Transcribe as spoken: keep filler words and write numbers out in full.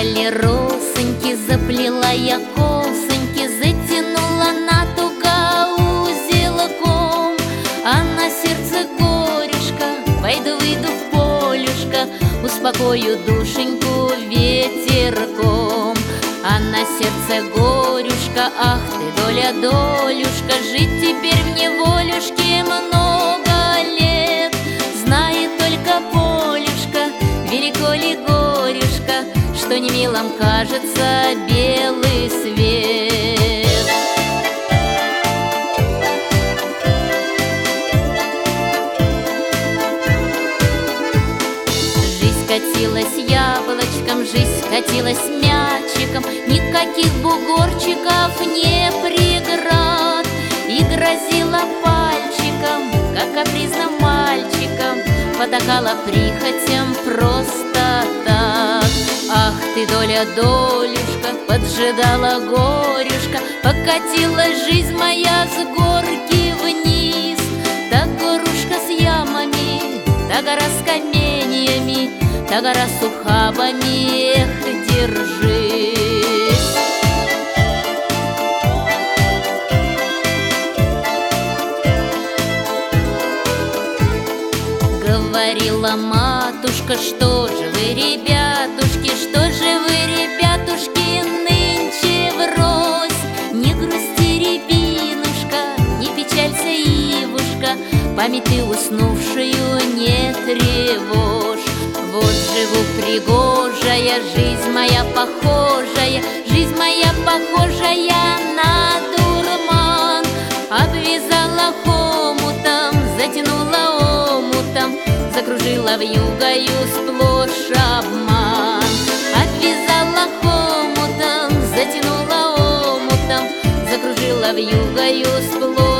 Заиграли росоньки, заплела я косоньки, затянула на туго узелком. А на сердце горюшка, пойду выйду в полюшко, успокою душеньку ветерком. А на сердце горюшка, ах ты, доля, долюшка, жить теперь в неволюшке много лет. Знает только полюшка, велико ли горюшка, что не милом кажется белый свет. Жизнь катилась яблочком, жизнь катилась мячиком, никаких бугорчиков, не преград. И грозила пальчиком, как капризным мальчиком, потакала прихотям просто так. Ах ты, доля, долюшка, поджидала горюшка, покатилась жизнь моя с горки вниз. Та горушка с ямами, та гора с каменьями, та гора с ухабами, эх, держись. Говорила матушка, что же вы, ребятушки, что же вы, ребятушки, нынче врозь? Не грусти, рябинушка, не печалься, ивушка, память ты уснувшую не тревожь. Вот живу пригожая, жизнь моя похожая, жизнь моя похожая на дурман. Обвязала хомутом, затянула омутом, закружила вьюгою сплошь обман. Обвязала хомутом, затянула омутом, закружила вьюгою сплошь